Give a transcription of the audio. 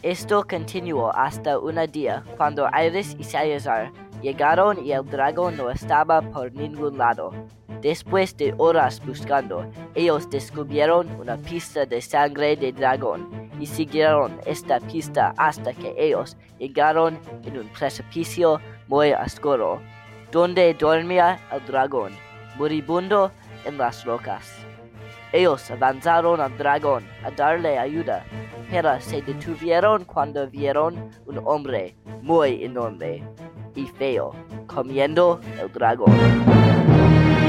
Esto continuó hasta un día cuando Iris y Salazar llegaron y el dragón no estaba por ningún lado. Después de horas buscando, ellos descubrieron una pista de sangre de dragón y siguieron esta pista hasta que ellos llegaron en un precipicio muy oscuro, donde dormía el dragón, moribundo en las rocas. Ellos avanzaron al dragón a darle ayuda, pero se detuvieron cuando vieron un hombre muy enorme y feo comiendo el dragón.